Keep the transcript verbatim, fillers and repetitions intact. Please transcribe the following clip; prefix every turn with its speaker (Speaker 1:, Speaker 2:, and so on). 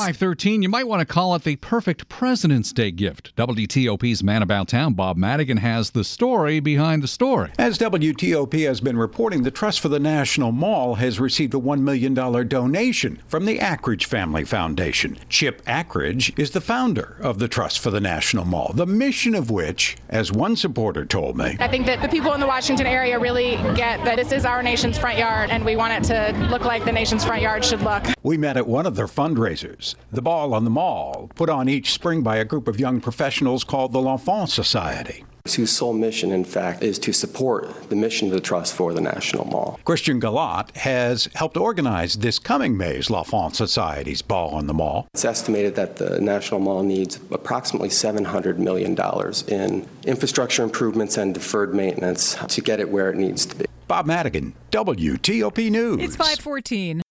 Speaker 1: five thirteen, you might want to call it the perfect President's Day gift. W T O P's Man About Town, Bob Madigan, has the story behind the story.
Speaker 2: As W T O P has been reporting, the Trust for the National Mall has received a one million dollars donation from the Ackridge Family Foundation. Chip Ackridge is the founder of the Trust for the National Mall, the mission of which, as one supporter told me,
Speaker 3: I think that the people in the Washington area really get that this is our nation's front yard, and we want it to look like the nation's front yard should look.
Speaker 2: We met at one of their fundraisers, the Ball on the Mall, put on each spring by a group of young professionals called the L'Enfant Society,
Speaker 4: whose sole mission, in fact, is to support the mission of the Trust for the National Mall.
Speaker 2: Christian Galat has helped organize this coming May's L'Enfant Society's Ball on the Mall.
Speaker 4: It's estimated that the National Mall needs approximately seven hundred million dollars in infrastructure improvements and deferred maintenance to get it where it needs to be.
Speaker 2: Bob Madigan, W T O P News.
Speaker 5: It's five fourteen.